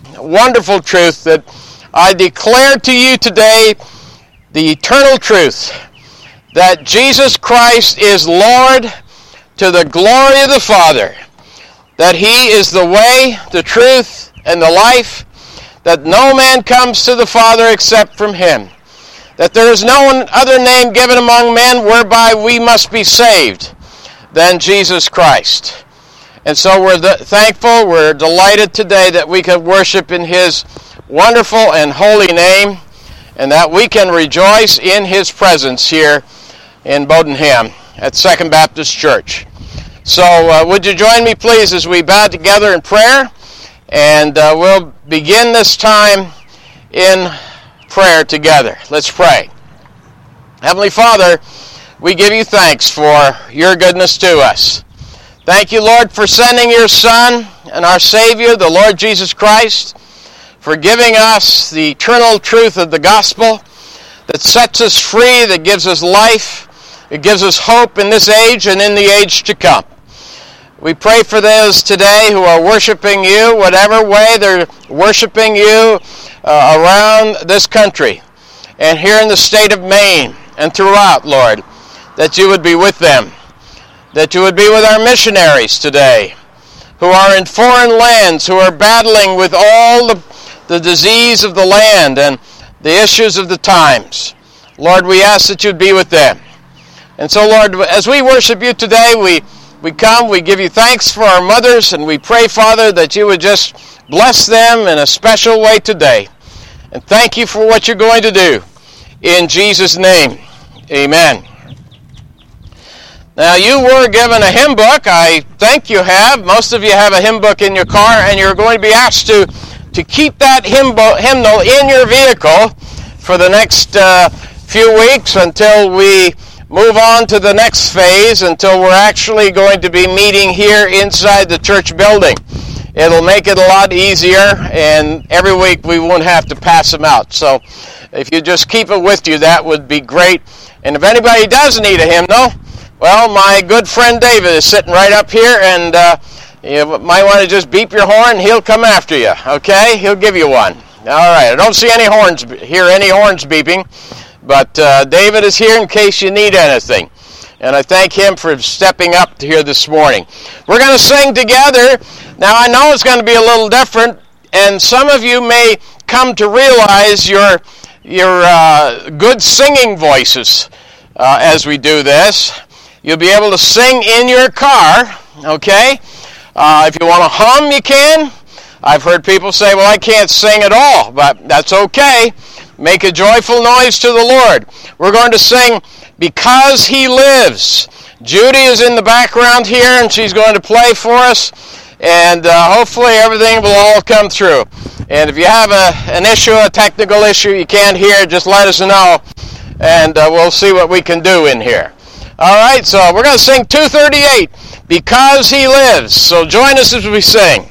wonderful truth that I declare to you today, the eternal truth, that Jesus Christ is Lord to the glory of the Father, that He is the way, the truth, and the life, that no man comes to the Father except from Him, that there is no other name given among men whereby we must be saved than Jesus Christ. And so we're thankful, we're delighted today that we can worship in His wonderful and holy name, and that we can rejoice in His presence here in Bodenham at Second Baptist Church. So would you join me please as we bow together in prayer, and we'll begin this time in prayer together. Let's pray. Heavenly Father, we give you thanks for your goodness to us. Thank you, Lord, for sending your Son and our Savior, the Lord Jesus Christ, for giving us the eternal truth of the gospel that sets us free, that gives us life, it gives us hope in this age and in the age to come. We pray for those today who are worshiping you, whatever way they're worshiping you around this country and here in the state of Maine and throughout, Lord, that you would be with them, that you would be with our missionaries today who are in foreign lands, who are battling with all the disease of the land and the issues of the times. Lord, we ask that you'd be with them. And so, Lord, as we worship you today, we come, we give you thanks for our mothers, and we pray, Father, that you would just bless them in a special way today. And thank you for what you're going to do. In Jesus' name, amen. Now, you were given a hymn book. I think you have. Most of you have a hymn book in your car, and you're going to be asked to keep that hymnal in your vehicle for the next few weeks until we move on to the next phase, until we're actually going to be meeting here inside the church building. It'll make it a lot easier, and every week we won't have to pass them out. So if you just keep it with you, that would be great. And if anybody does need a hymnal, well, my good friend David is sitting right up here, and you might want to just beep your horn, he'll come after you, okay? He'll give you one. All right, I don't see any horns, hear any horns beeping, but David is here in case you need anything. And I thank him for stepping up here this morning. We're going to sing together. Now, I know it's going to be a little different, and some of you may come to realize your good singing voices as we do this. You'll be able to sing in your car, okay? If you want to hum, you can. I've heard people say, well, I can't sing at all, but that's okay. Make a joyful noise to the Lord. We're going to sing Because He Lives. Judy is in the background here, and she's going to play for us, and hopefully everything will all come through. And if you have an issue, a technical issue, you can't hear, just let us know, and we'll see what we can do in here. All right, so we're going to sing 238, Because He Lives. So join us as we sing.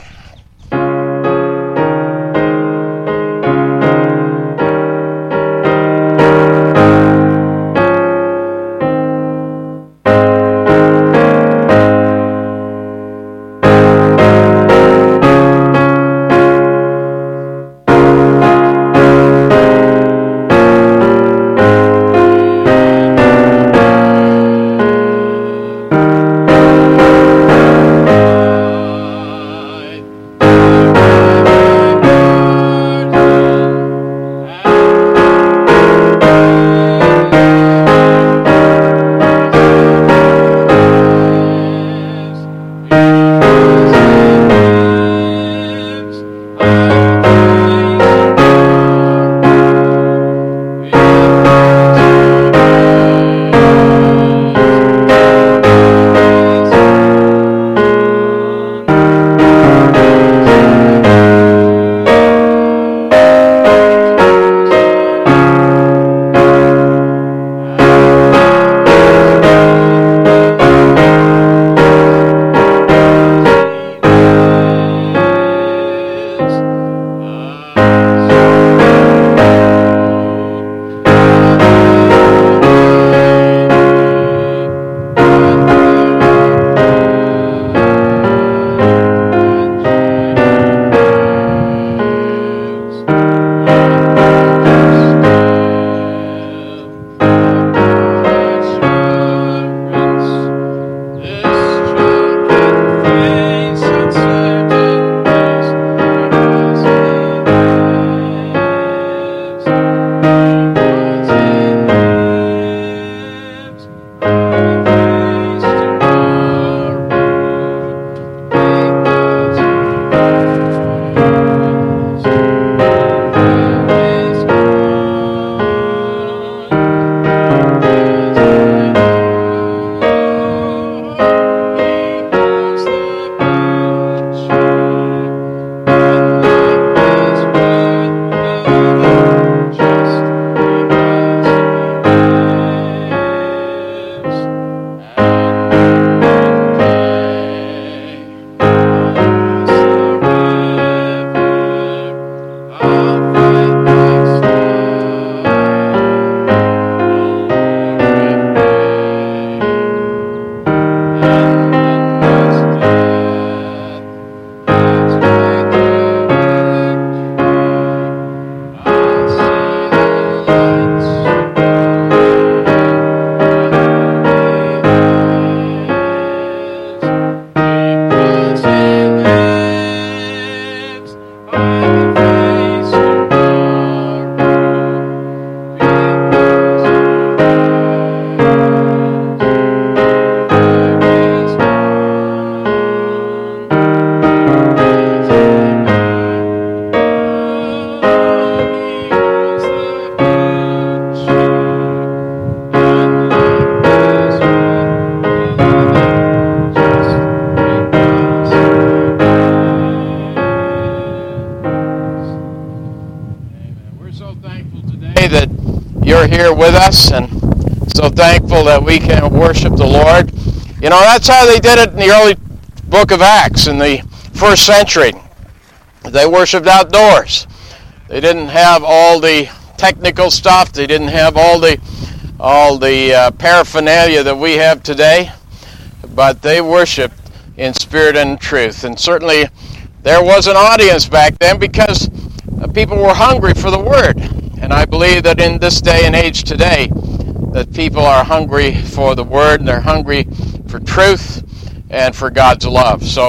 you're here with us, and so thankful that we can worship the Lord. You know, that's how they did it in the early book of Acts in the first century. They worshiped outdoors. They didn't have all the technical stuff. They didn't have all the paraphernalia that we have today, but they worshiped in spirit and truth. And certainly there was an audience back then because people were hungry for the Word. And I believe that in this day and age today, that people are hungry for the Word, and they're hungry for truth and for God's love. So,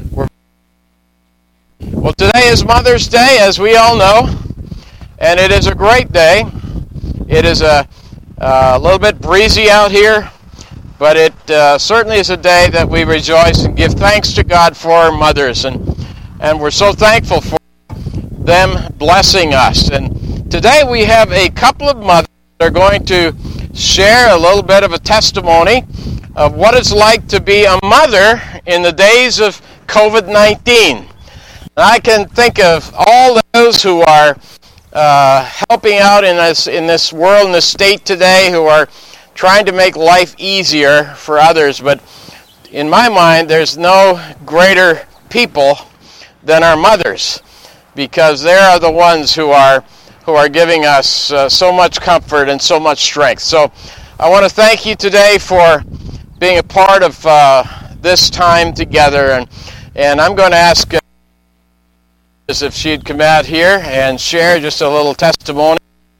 well, today is Mother's Day, as we all know, and it is a great day. It is a little bit breezy out here, but it certainly is a day that we rejoice and give thanks to God for our mothers, and we're so thankful for them blessing us. And today we have a couple of mothers that are going to share a little bit of a testimony of what it's like to be a mother in the days of COVID-19. And I can think of all those who are helping out in this world, in this state today, who are trying to make life easier for others. But in my mind, there's no greater people than our mothers, because they are the ones who are giving us so much comfort and so much strength. So I want to thank you today for being a part of this time together, and I'm going to ask if she'd come out here and share just a little testimony.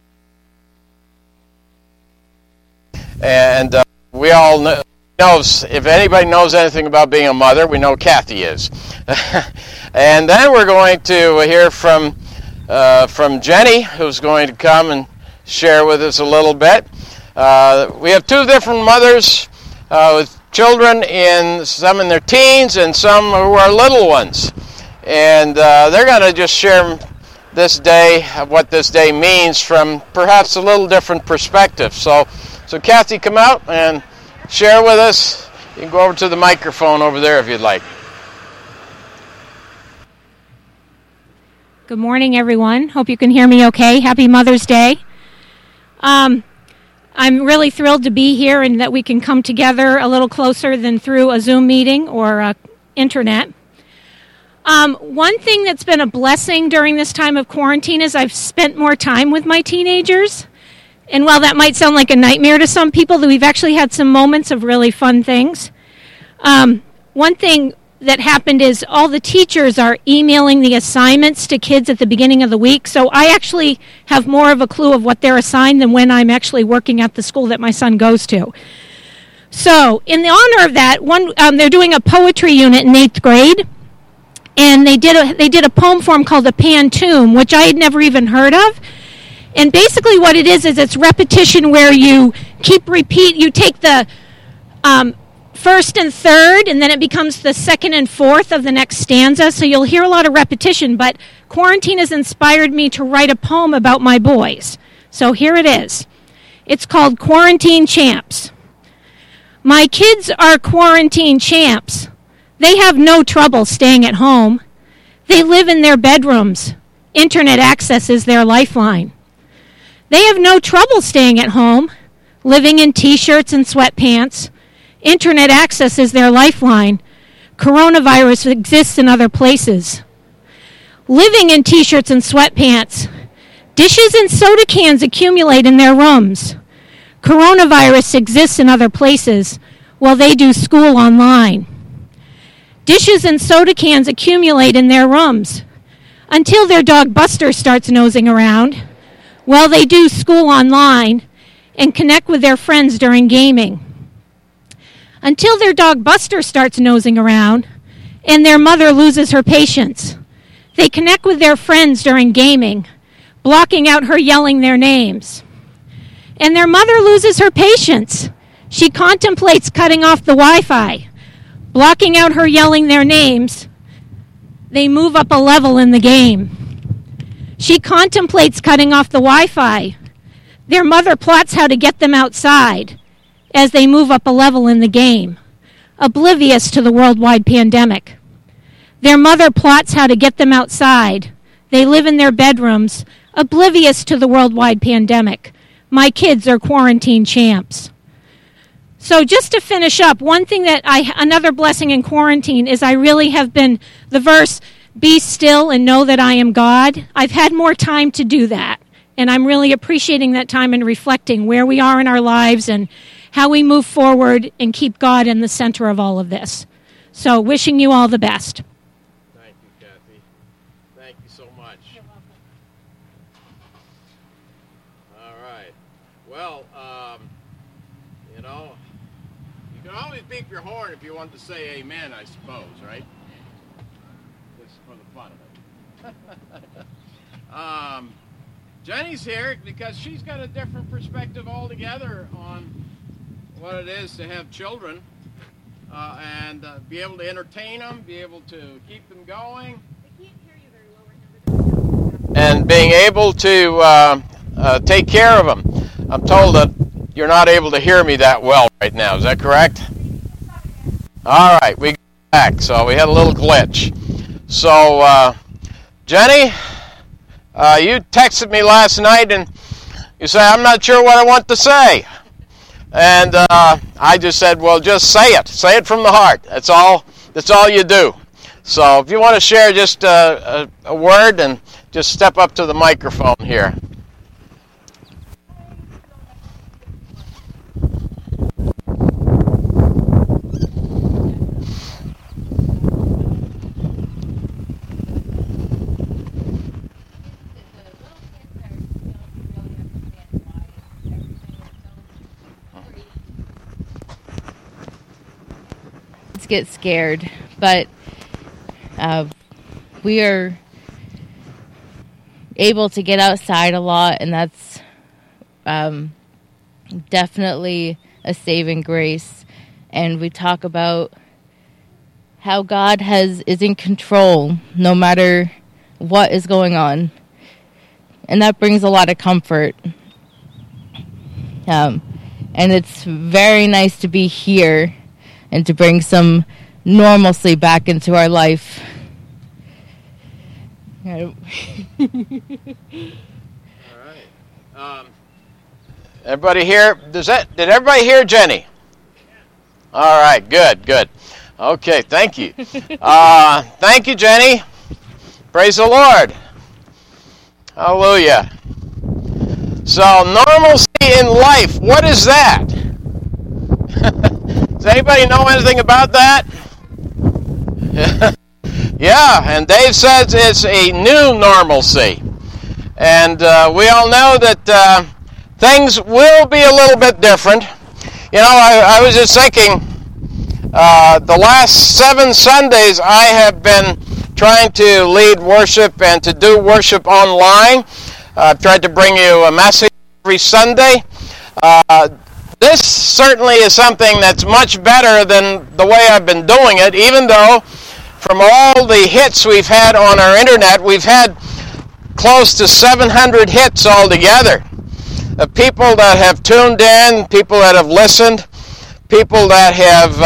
And we all know, if anybody knows anything about being a mother, we know Kathy is. And then we're going to hear from Jenny, who's going to come and share with us a little bit. We have two different mothers with children, some in their teens and some who are little ones. And they're going to just share this day, what this day means from perhaps a little different perspective. So Kathy, come out and share with us. You can go over to the microphone over there if you'd like. Good morning, everyone. Hope you can hear me okay. Happy Mother's Day. I'm really thrilled to be here and that we can come together a little closer than through a Zoom meeting or internet. One thing that's been a blessing during this time of quarantine is I've spent more time with my teenagers. And while that might sound like a nightmare to some people, we've actually had some moments of really fun things. One thing that happened is all the teachers are emailing the assignments to kids at the beginning of the week, so I actually have more of a clue of what they're assigned than when I'm actually working at the school that my son goes to. So, in the honor of that, they're doing a poetry unit in 8th grade, and they did a poem form called a pantoum, which I had never even heard of. And basically what it is it's repetition where you you take the first and third, and then it becomes the second and fourth of the next stanza. So you'll hear a lot of repetition, but quarantine has inspired me to write a poem about my boys. So here it is. It's called Quarantine Champs. My kids are quarantine champs. They have no trouble staying at home. They live in their bedrooms. Internet access is their lifeline. They have no trouble staying at home, living in T-shirts and sweatpants. Internet access is their lifeline. Coronavirus exists in other places. Living in T-shirts and sweatpants. Dishes and soda cans accumulate in their rooms. Coronavirus exists in other places while they do school online. Dishes and soda cans accumulate in their rooms until their dog Buster starts nosing around. Well, they do school online and connect with their friends during gaming. Until their dog Buster starts nosing around and their mother loses her patience. They connect with their friends during gaming, blocking out her yelling their names. And their mother loses her patience. She contemplates cutting off the Wi-Fi, blocking out her yelling their names. They move up a level in the game. She contemplates cutting off the Wi-Fi. Their mother plots how to get them outside as they move up a level in the game, oblivious to the worldwide pandemic. Their mother plots how to get them outside. They live in their bedrooms, oblivious to the worldwide pandemic, my kids are quarantine champs. So just to finish up, another blessing in quarantine is I really have been, the verse, be still and know that I am God. I've had more time to do that. And I'm really appreciating that time and reflecting where we are in our lives and how we move forward and keep God in the center of all of this. So wishing you all the best. Thank you, Kathy. Thank you so much. You're welcome. All right. Well, you can always beep your horn if you want to say amen, I suppose, right? Just for the fun of it. Jenny's here because she's got a different perspective altogether on what it is to have children and be able to entertain them, be able to keep them going. I can't hear you very well. And being able to take care of them. I'm told that you're not able to hear me that well right now. Is that correct? All right, we got back. So we had a little glitch. So, Jenny, you texted me last night and you said, I'm not sure what I want to say. And I just said, well, just say it. Say it from the heart. That's all you do. So if you want to share just a word, and just step up to the microphone here. Get scared, but we are able to get outside a lot, and that's definitely a saving grace. And we talk about how God is in control no matter what is going on, and that brings a lot of comfort. And it's very nice to be here and to bring some normalcy back into our life. All right. Everybody here? Did everybody hear Jenny? All right. Good. Okay. Thank you. Thank you, Jenny. Praise the Lord. Hallelujah. So, normalcy in life. What is that? Does anybody know anything about that? Yeah, and Dave says it's a new normalcy. And we all know that things will be a little bit different. You know, I was just thinking, the last 7 Sundays I have been trying to lead worship and to do worship online. I've tried to bring you a message every Sunday. This certainly is something that's much better than the way I've been doing it, even though from all the hits we've had on our internet, we've had close to 700 hits altogether. People that have tuned in, people that have listened, people that have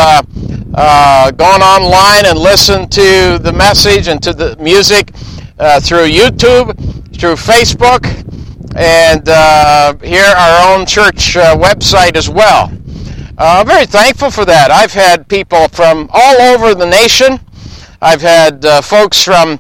gone online and listened to the message and to the music through YouTube, through Facebook, and here our own church website as well. I'm very thankful for that. I've had people from all over the nation. I've had folks from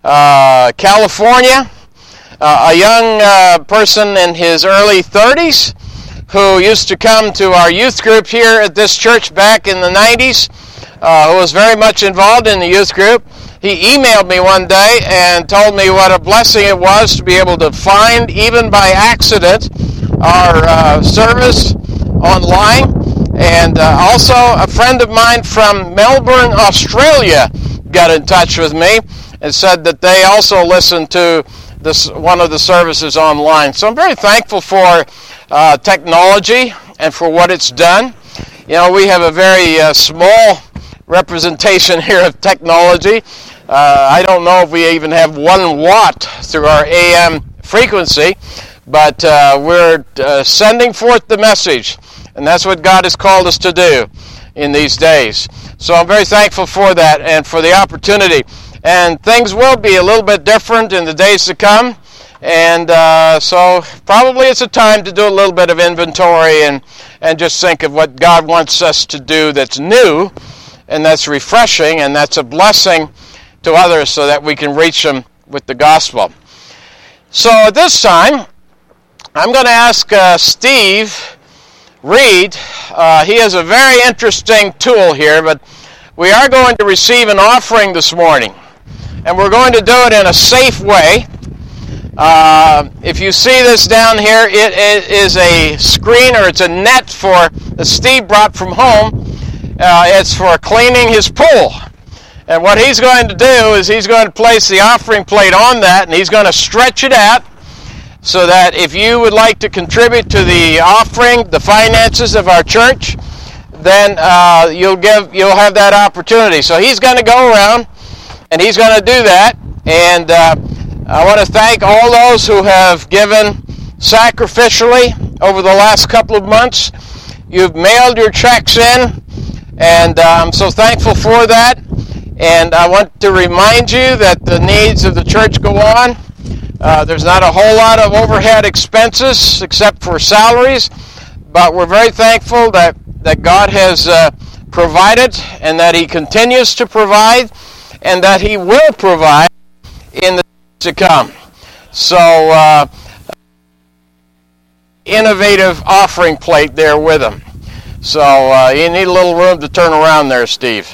California, a young person in his early 30s who used to come to our youth group here at this church back in the 90s, who was very much involved in the youth group. He emailed me one day and told me what a blessing it was to be able to find, even by accident, our service online. And also a friend of mine from Melbourne, Australia, got in touch with me and said that they also listened to one of the services online. So I'm very thankful for technology and for what it's done. You know, we have a very small representation here of technology. I don't know if we even have 1 watt through our AM frequency, but we're sending forth the message, and that's what God has called us to do in these days. So I'm very thankful for that and for the opportunity. And things will be a little bit different in the days to come. And so probably it's a time to do a little bit of inventory and just think of what God wants us to do that's new and that's refreshing and that's a blessing to others so that we can reach them with the gospel. So at this time, I'm going to ask Steve Reed. He has a very interesting tool here, but we are going to receive an offering this morning. And we're going to do it in a safe way. If you see this down here, it is a screen or it's a net that Steve brought from home. It's for cleaning his pool. And what he's going to do is he's going to place the offering plate on that, and he's going to stretch it out so that if you would like to contribute to the offering, the finances of our church, then you'll have that opportunity. So he's going to go around and he's going to do that. And I want to thank all those who have given sacrificially over the last couple of months. You've mailed your checks in, and I'm so thankful for that. And I want to remind you that the needs of the church go on. There's not a whole lot of overhead expenses except for salaries, but we're very thankful that God has provided and that He continues to provide and that He will provide in the to come. So, innovative offering plate there with him. So, you need a little room to turn around there, Steve.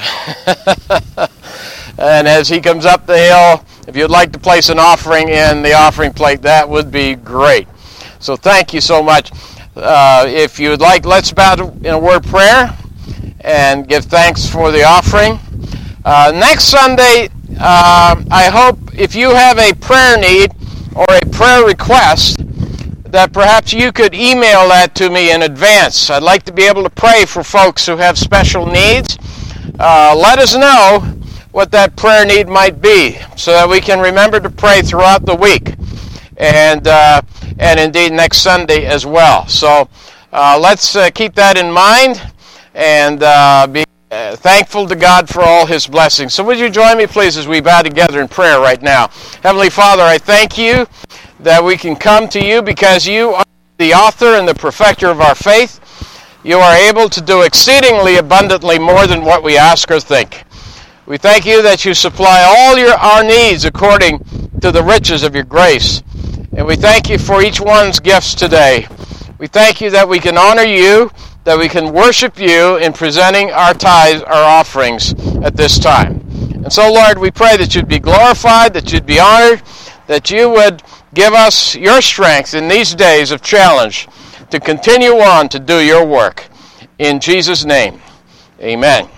And as he comes up the hill, if you'd like to place an offering in the offering plate, that would be great. So, thank you so much. If you would like, let's bow in a word of prayer and give thanks for the offering. Next Sunday, I hope if you have a prayer need or a prayer request, that perhaps you could email that to me in advance. I'd like to be able to pray for folks who have special needs. Let us know what that prayer need might be so that we can remember to pray throughout the week and indeed next Sunday as well. So let's keep that in mind and be thankful to God for all His blessings. So would you join me, please, as we bow together in prayer right now. Heavenly Father, I thank you that we can come to you because you are the author and the perfecter of our faith. You are able to do exceedingly abundantly more than what we ask or think. We thank you that you supply all our needs according to the riches of your grace. And we thank you for each one's gifts today. We thank you that we can honor you, that we can worship you in presenting our tithes, our offerings at this time. And so, Lord, we pray that you'd be glorified, that you'd be honored, that you would give us your strength in these days of challenge to continue on to do your work. In Jesus' name, amen.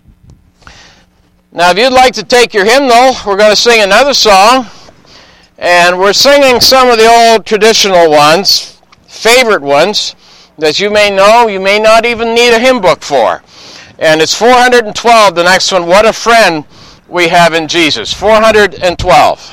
Now, if you'd like to take your hymnal, we're going to sing another song. And we're singing some of the old traditional ones, favorite ones, that you may know, you may not even need a hymn book for. And it's 412, the next one, What a Friend We Have in Jesus. 412.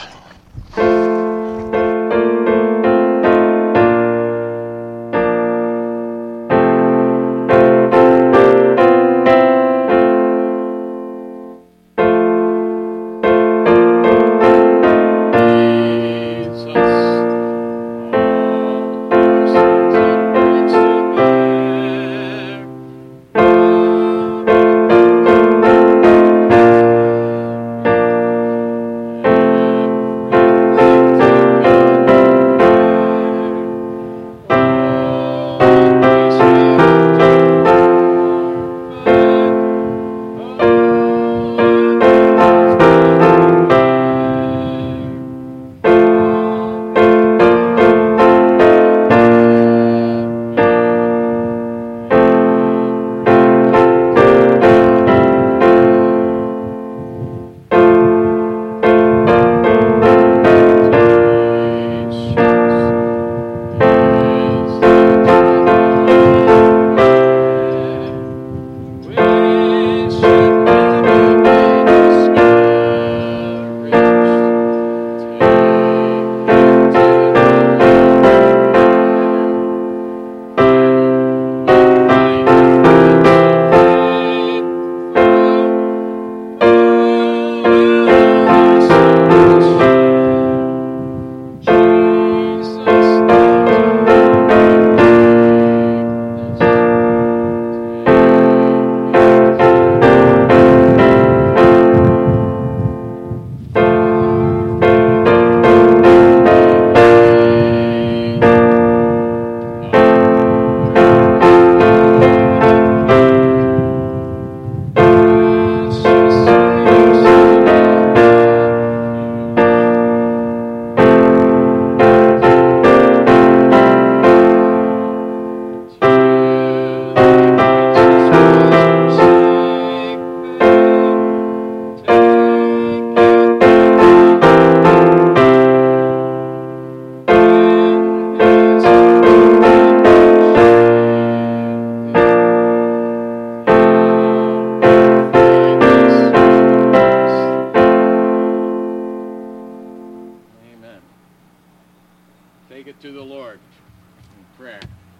take it to the Lord in prayer.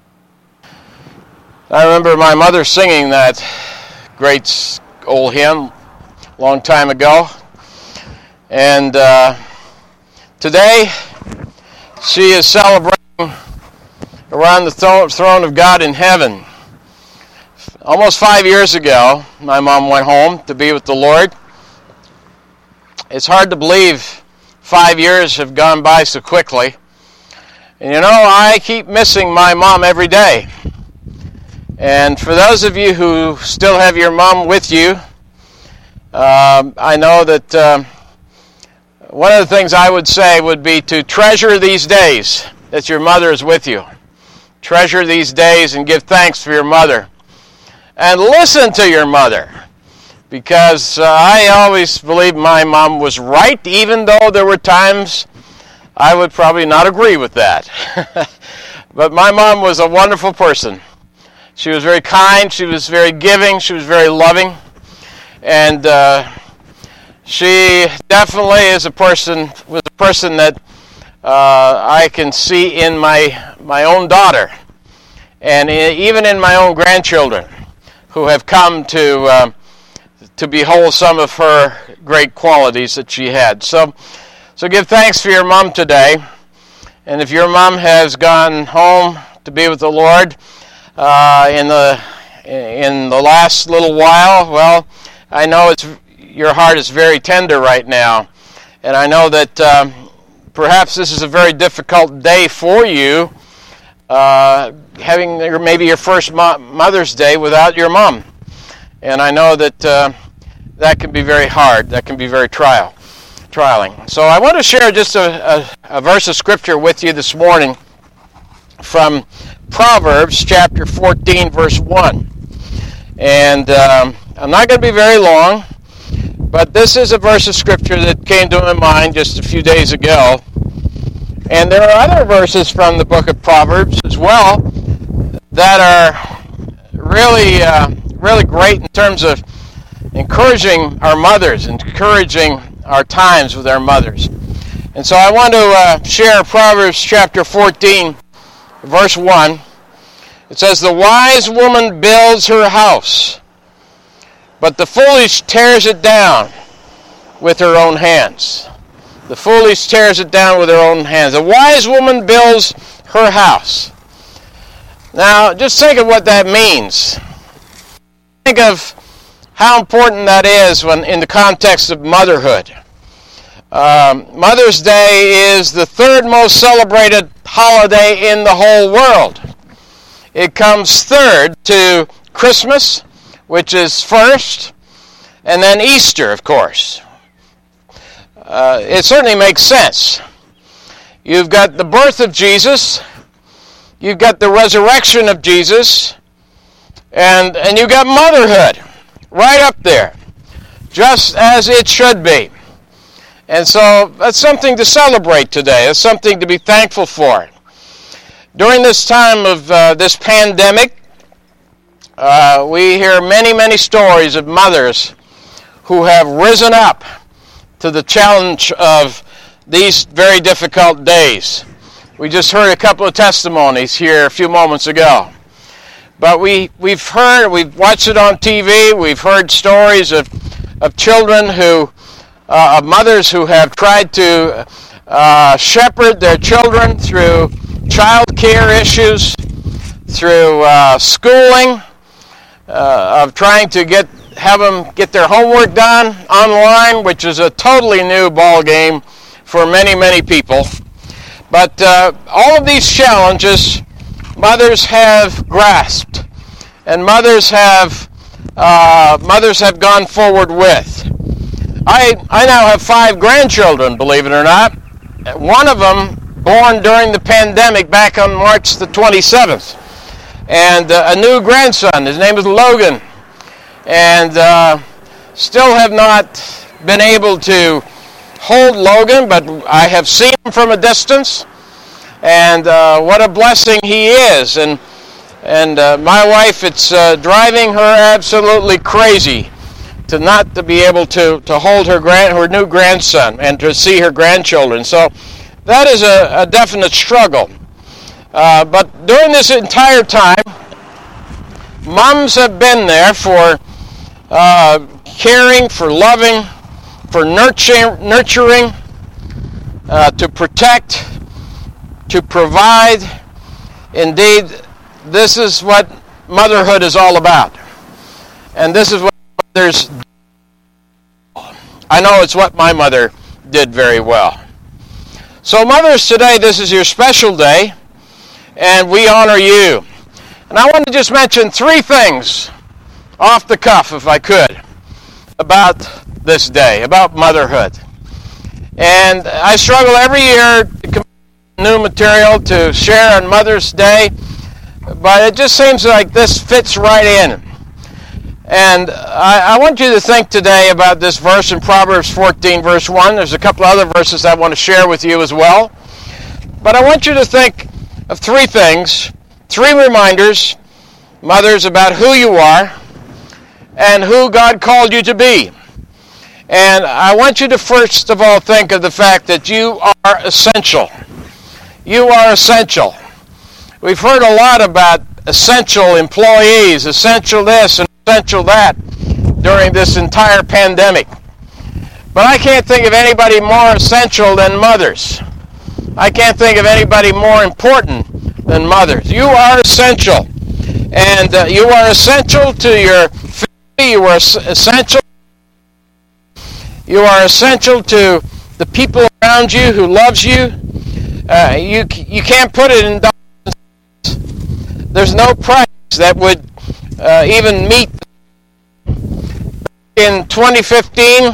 I remember my mother singing that great old hymn a long time ago. And today, she is celebrating around the throne of God in heaven. Almost 5 years ago, my mom went home to be with the Lord. It's hard to believe 5 years have gone by so quickly. And you know, I keep missing my mom every day. And for those of you who still have your mom with you, I know that one of the things I would say would be to treasure these days that your mother is with you. Treasure these days and give thanks for your mother. And listen to your mother. Because I always believed my mom was right, even though there were times I would probably not agree with that. But my mom was a wonderful person. She was very kind, she was very giving, she was very loving. And she definitely was a person that I can see in my own daughter. And even in my own grandchildren who have come to behold some of her great qualities that she had. So give thanks for your mom today. And if your mom has gone home to be with the Lord in the last little while, well, I know your heart is very tender right now. And I know that perhaps this is a very difficult day for you, having maybe your first Mother's Day without your mom. And I know that that can be very hard. That can be very trialing. So I want to share just a verse of Scripture with you this morning from Proverbs chapter 14, verse 1. And I'm not going to be very long, but this is a verse of Scripture that came to my mind just a few days ago. And there are other verses from the book of Proverbs as well that are really, really great in terms of encouraging our mothers, encouraging our times with our mothers. And so I want to share Proverbs chapter 14, verse 1. It says, "The wise woman builds her house, but the foolish tears it down with her own hands." The foolish tears it down with her own hands. A wise woman builds her house. Now, just think of what that means. Think of how important that is when in the context of motherhood. Mother's Day is the third most celebrated holiday in the whole world. It comes third to Christmas, which is first, and then Easter, of course. It certainly makes sense. You've got the birth of Jesus, you've got the resurrection of Jesus, and you've got motherhood right up there, just as it should be. And so that's something to celebrate today. It's something to be thankful for. During this time of this pandemic, we hear many, many stories of mothers who have risen up to the challenge of these very difficult days. We just heard a couple of testimonies here a few moments ago. But we've watched it on TV, we've heard stories of children of mothers who have tried to shepherd their children through child care issues, through schooling, of trying to have them get their homework done online, which is a totally new ball game for many, many people. But all of these challenges, mothers have grasped, and mothers have gone forward with. I now have 5 grandchildren, believe it or not. One of them born during the pandemic back on March the 27th. And a new grandson, his name is Logan. And still have not been able to hold Logan, but I have seen him from a distance. And what a blessing he is. And my wife, it's driving her absolutely crazy to not to be able to hold her new grandson and to see her grandchildren. So that is a definite struggle. But during this entire time, moms have been there for caring, for loving, for nurturing, to protect, to provide. Indeed, this is what motherhood is all about. And this is what mothers do. I know it's what my mother did very well. So mothers, today, this is your special day, and we honor you. And I want to just mention 3 things off the cuff, if I could, about this day, about motherhood. And I struggle every year to come up with new material to share on Mother's Day, but it just seems like this fits right in. And I want you to think today about this verse in Proverbs 14, verse 1. There's a couple other verses I want to share with you as well. But I want you to think of 3 things, 3 reminders, mothers, about who you are and who God called you to be. And I want you to first of all think of the fact that you are essential. You are essential. We've heard a lot about essential employees, essential this and essential that during this entire pandemic. But I can't think of anybody more essential than mothers. I can't think of anybody more important than mothers. You are essential. And you are essential to your family. You are essential. You are essential to the people around you who loves you. You can't put it in dollars. There's no price that would even meet. In 2015,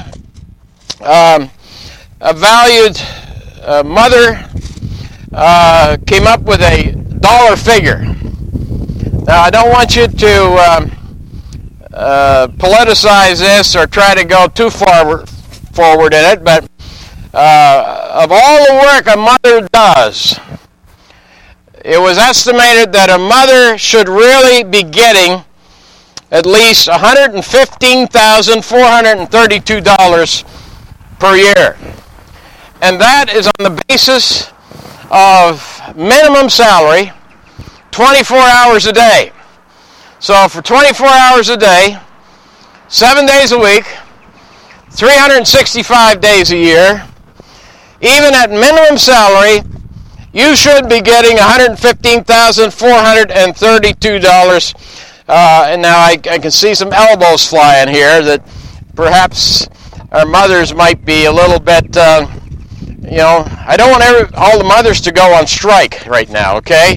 a valued mother came up with a dollar figure. Now, I don't want you to politicize this or try to go too far forward in it, but of all the work a mother does, it was estimated that a mother should really be getting at least $115,432 per year. And that is on the basis of minimum salary, 24 hours a day. So for 24 hours a day, 7 days a week, 365 days a year, even at minimum salary, you should be getting $115,432. And now I can see some elbows flying here that perhaps our mothers might be a little bit, I don't want all the mothers to go on strike right now, okay?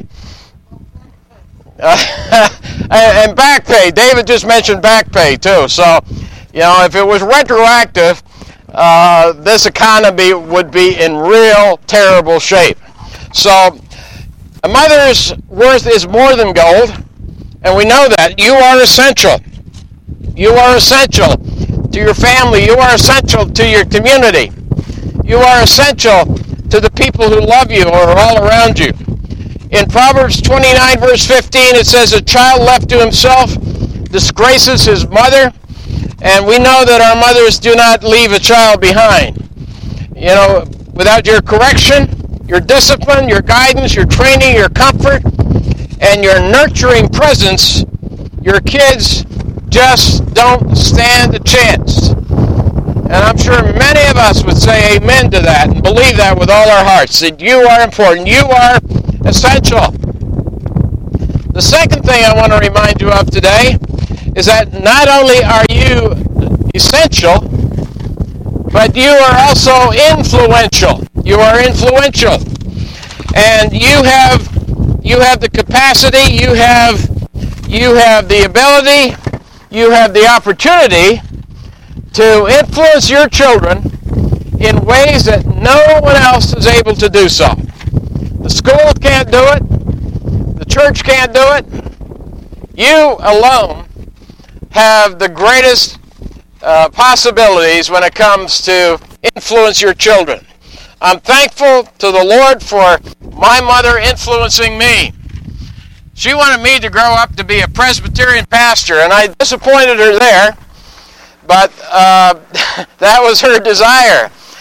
And back pay. David just mentioned back pay too. So, if it was retroactive, this economy would be in real terrible shape. So, a mother's worth is more than gold, and we know that. You are essential. You are essential to your family. You are essential to your community. You are essential to the people who love you or are all around you. In Proverbs 29, verse 15, it says, "A child left to himself disgraces his mother," and we know that our mothers do not leave a child behind. Without your correction, your discipline, your guidance, your training, your comfort, and your nurturing presence, your kids just don't stand a chance. And I'm sure many of us would say amen to that and believe that with all our hearts, that you are important. You are essential. The second thing I want to remind you of today is that not only are you essential, but you are also influential. You are influential. And you have the capacity, you have the ability, you have the opportunity to influence your children in ways that no one else is able to do so. The school can't do it. The church can't do it. You alone have the greatest possibilities when it comes to influence your children. I'm thankful to the Lord for my mother influencing me. She wanted me to grow up to be a Presbyterian pastor, and I disappointed her there, but that was her desire.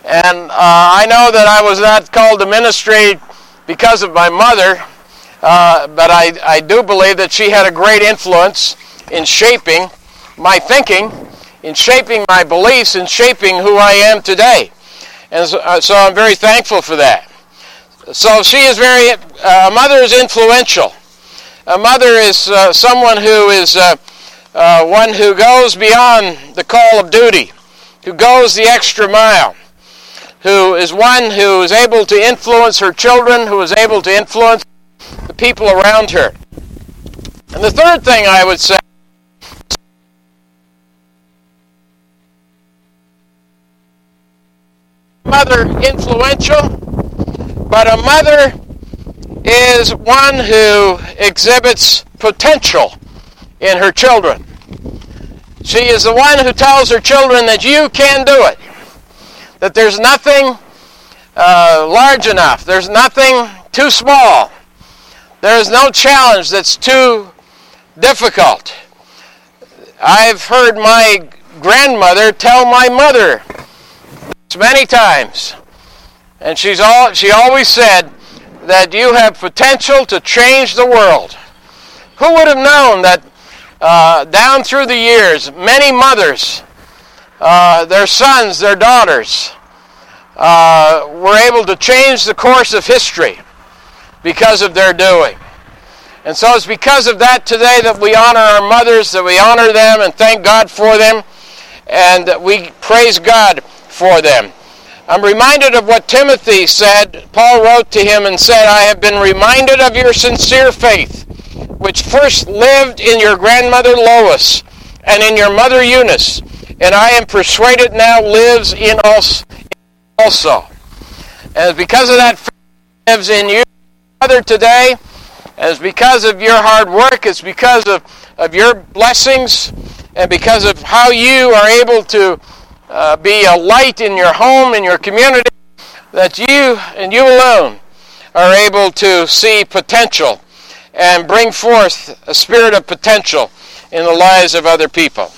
And I know that I was not called to ministry because of my mother, but I do believe that she had a great influence in shaping my thinking, in shaping my beliefs, in shaping who I am today. And so I'm very thankful for that. So she is a mother is influential. A mother is someone who is one who goes beyond the call of duty, who goes the extra mile, who is one who is able to influence her children, who is able to influence the people around her. And the third thing I would say, mother influential, but a mother is one who exhibits potential in her children. She is the one who tells her children that you can do it, that there's nothing large enough, there's nothing too small, there is no challenge that's too difficult. I've heard my grandmother tell my mother many times, and she always said that you have potential to change the world. Who would have known that down through the years, many mothers, their sons, their daughters, were able to change the course of history because of their doing. And so it's because of that today that we honor our mothers, that we honor them and thank God for them, and that we praise God for them. I'm reminded of what Timothy said. Paul wrote to him and said, I have been reminded of your sincere faith, which first lived in your grandmother Lois and in your mother Eunice, and I am persuaded now lives in us also. And it's because of that faith that lives in you, mother, today, and it's because of your hard work, it's because of your blessings, and because of how you are able to be a light in your home, in your community, that you and you alone are able to see potential and bring forth a spirit of potential in the lives of other people.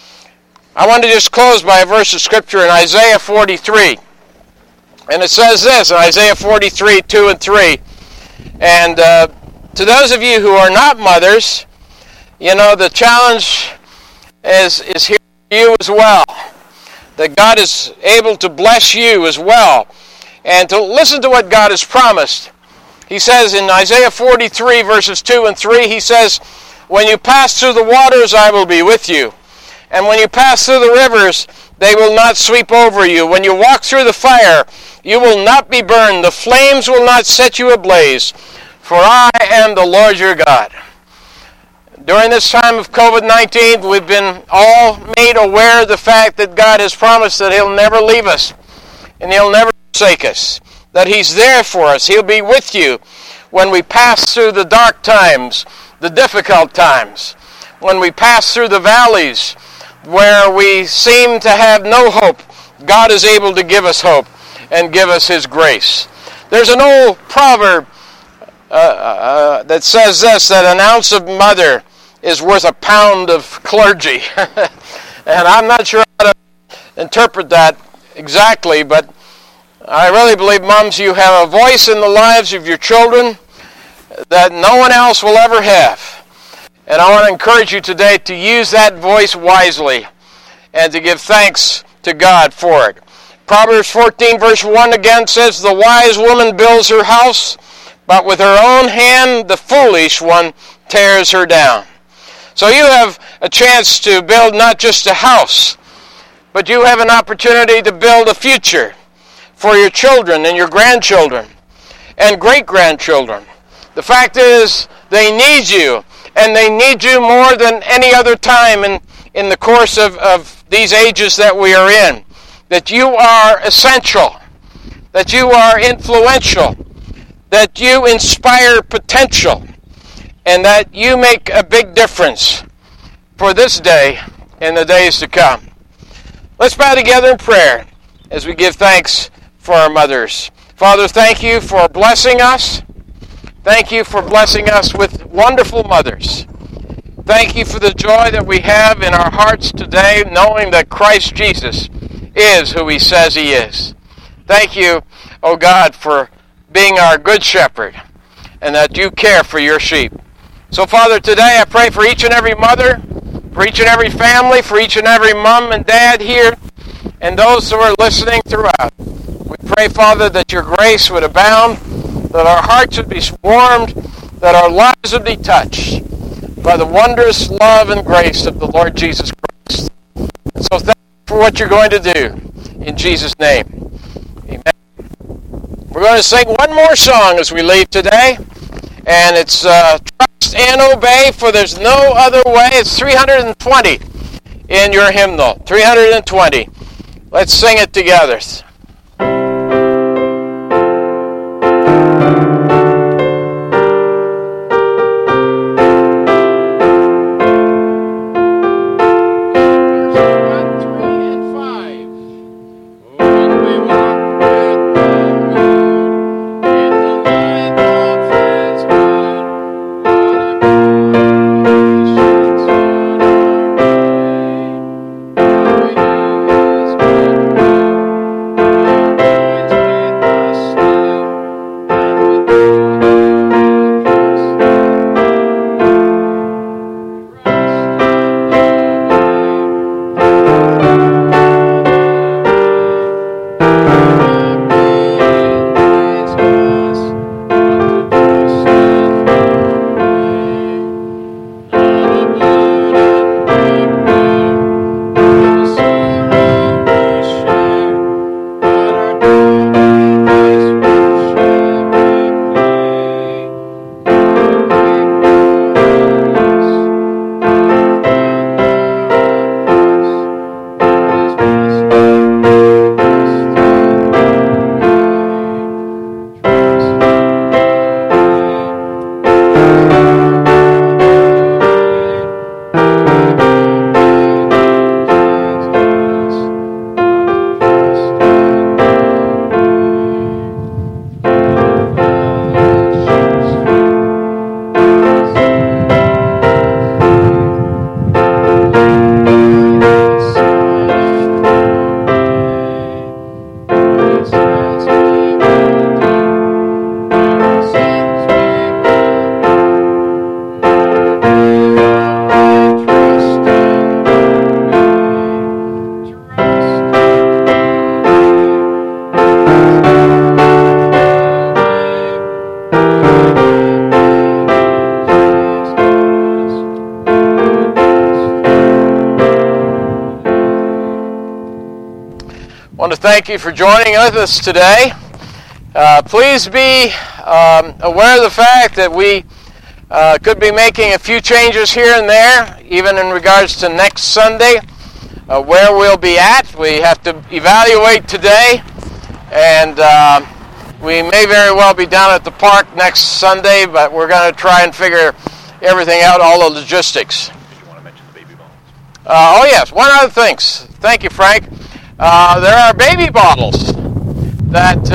I want to just close by a verse of Scripture in Isaiah 43. And it says this in Isaiah 43, 2 and 3. And to those of you who are not mothers, you know, the challenge is here for you as well. That God is able to bless you as well. And to listen to what God has promised. He says in Isaiah 43, verses 2 and 3, he says, when you pass through the waters, I will be with you. And when you pass through the rivers, they will not sweep over you. When you walk through the fire, you will not be burned. The flames will not set you ablaze. For I am the Lord your God. During this time of COVID-19, we've been all made aware of the fact that God has promised that He'll never leave us and He'll never forsake us, that He's there for us. He'll be with you when we pass through the dark times, the difficult times, when we pass through the valleys where we seem to have no hope. God is able to give us hope and give us His grace. There's an old proverb that says this, that an ounce of mother is worth a pound of clergy. And I'm not sure how to interpret that exactly, but I really believe, moms, you have a voice in the lives of your children that no one else will ever have. And I want to encourage you today to use that voice wisely and to give thanks to God for it. Proverbs 14, verse 1 again says, the wise woman builds her house, but with her own hand the foolish one tears her down. So you have a chance to build not just a house, but you have an opportunity to build a future for your children and your grandchildren and great-grandchildren. The fact is, they need you, and they need you more than any other time in the course of these ages that we are in. That you are essential, that you are influential, that you inspire potential, and that you make a big difference for this day and the days to come. Let's bow together in prayer as we give thanks for our mothers. Father, thank you for blessing us. Thank you for blessing us with wonderful mothers. Thank you for the joy that we have in our hearts today, knowing that Christ Jesus is who He says He is. Thank you, oh God, for being our good shepherd and that you care for your sheep. So, Father, today I pray for each and every mother, for each and every family, for each and every mom and dad here, and those who are listening throughout. We pray, Father, that your grace would abound, that our hearts would be warmed, that our lives would be touched by the wondrous love and grace of the Lord Jesus Christ. And so thank you for what you're going to do. In Jesus' name, amen. We're going to sing one more song as we leave today, and it's Trust and Obey, for there's no other way. It's 320 in your hymnal, 320. Let's sing it together. Thank you for joining with us today. Please be aware of the fact that we could be making a few changes here and there, even in regards to next Sunday, where we'll be at. We have to evaluate today, and we may very well be down at the park next Sunday, but we're going to try and figure everything out, all the logistics. Did you want to mention the baby bottles? Oh yes, one other thing. Thank you, Frank. There are baby bottles that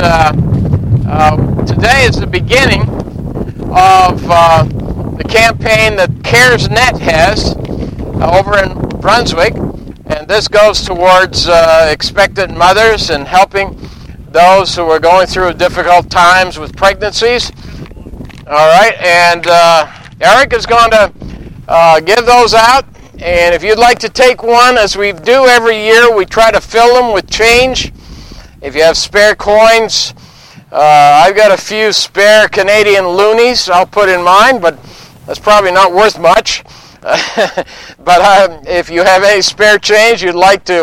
today is the beginning of the campaign that CaresNet has over in Brunswick, and this goes towards expectant mothers and helping those who are going through difficult times with pregnancies. All right, and Eric is going to give those out. And if you'd like to take one, as we do every year, we try to fill them with change. If you have spare coins, I've got a few spare Canadian loonies I'll put in mine, but that's probably not worth much. But if you have any spare change you'd like to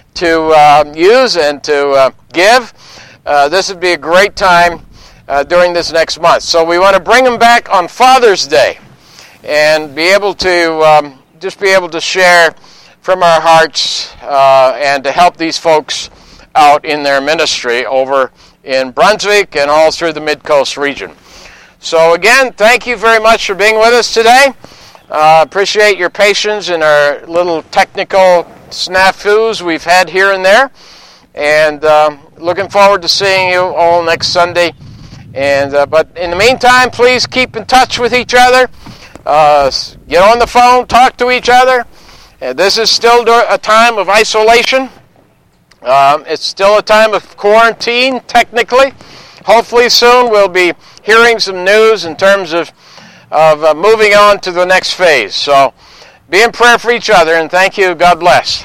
use and to give, this would be a great time during this next month. So we want to bring them back on Father's Day and be able to just be able to share from our hearts and to help these folks out in their ministry over in Brunswick and all through the Mid-Coast region. So again, thank you very much for being with us today. Appreciate your patience in our little technical snafus we've had here and there. And looking forward to seeing you all next Sunday. And but in the meantime, please keep in touch with each other. Get on the phone, talk to each other. This is still a time of isolation, It's still a time of quarantine, technically. Hopefully soon we'll be hearing some news in terms of moving on to the next phase. So be in prayer for each other, and thank you. God bless.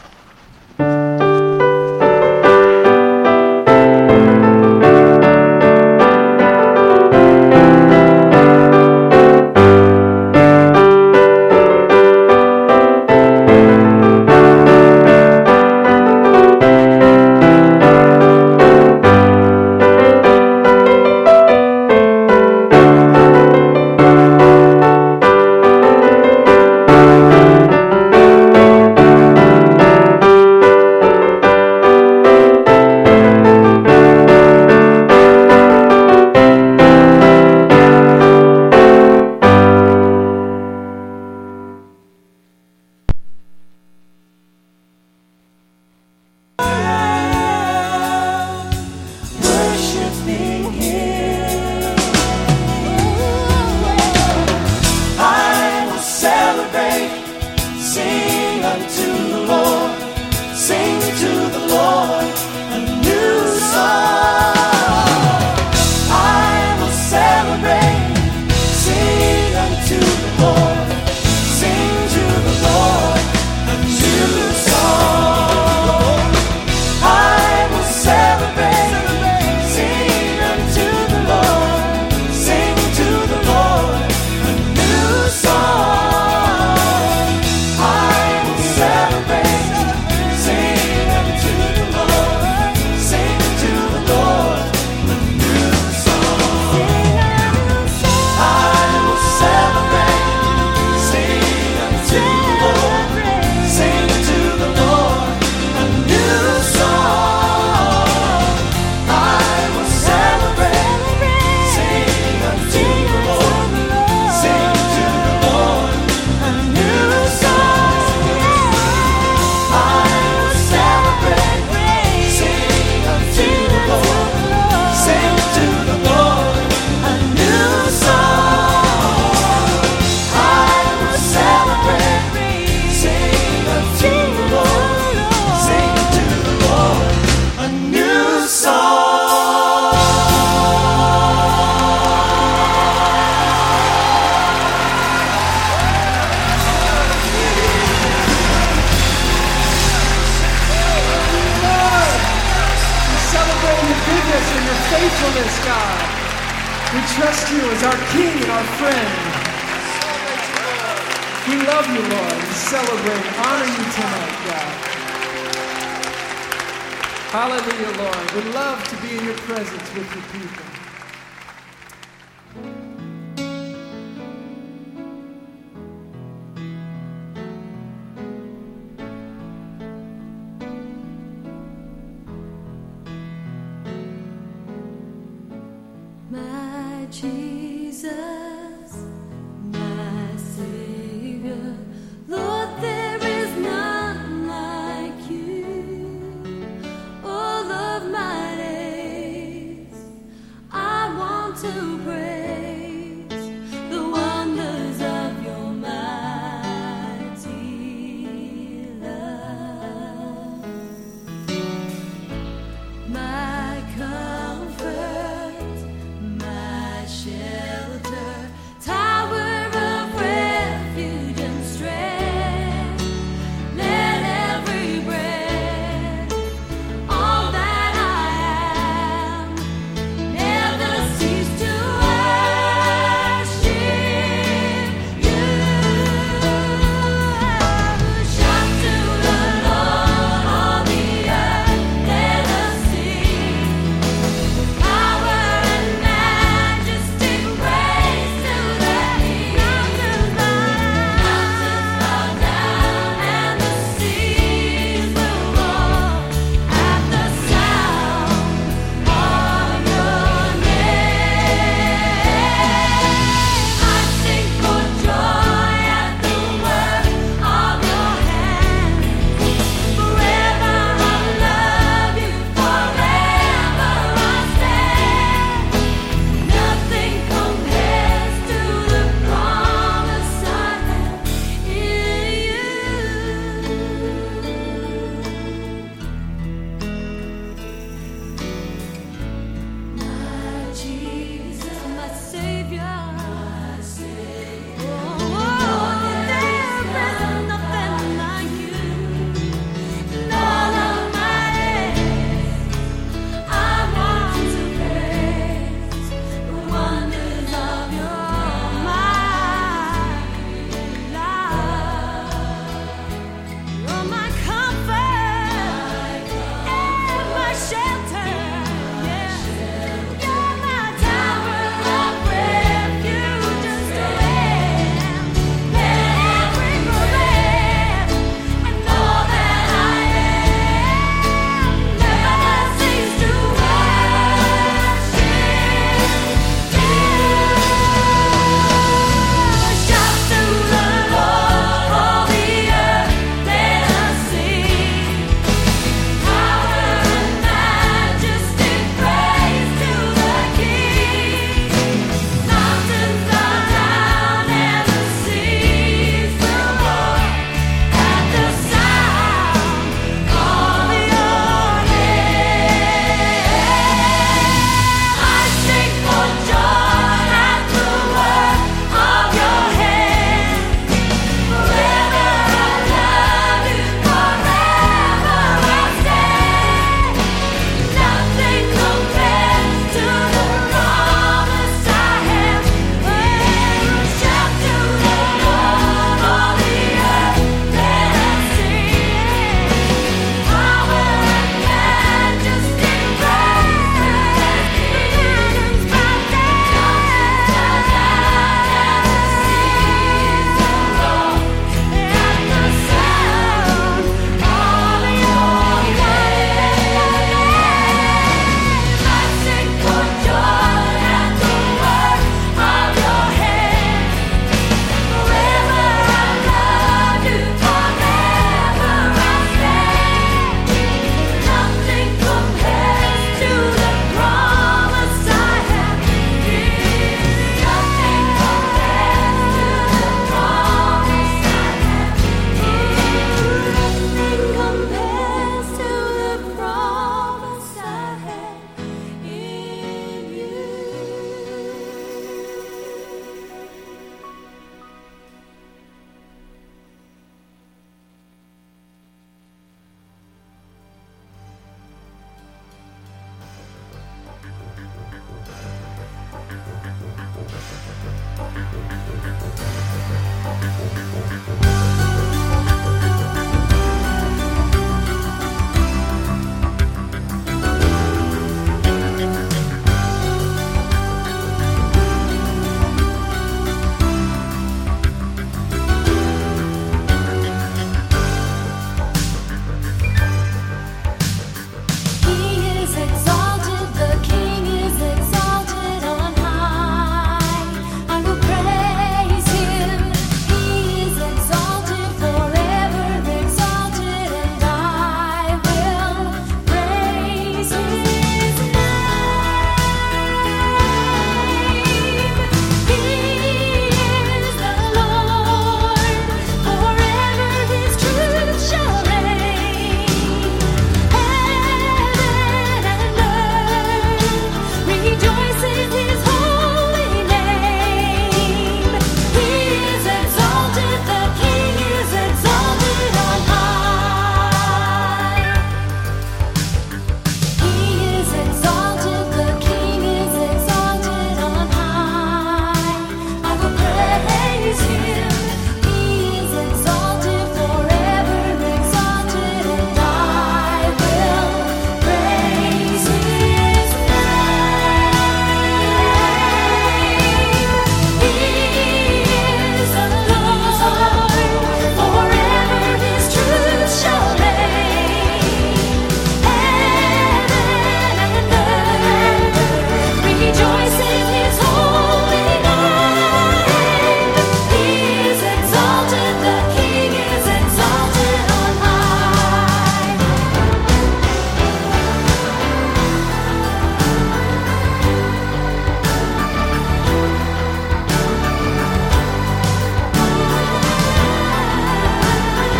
faithfulness, God. We trust you as our King and our friend. We love you, Lord. We celebrate and honor you tonight, God. Hallelujah, Lord. We love to be in your presence with your people. My Jesus, my Savior, Lord, there is none like you. All of my days, I want to praise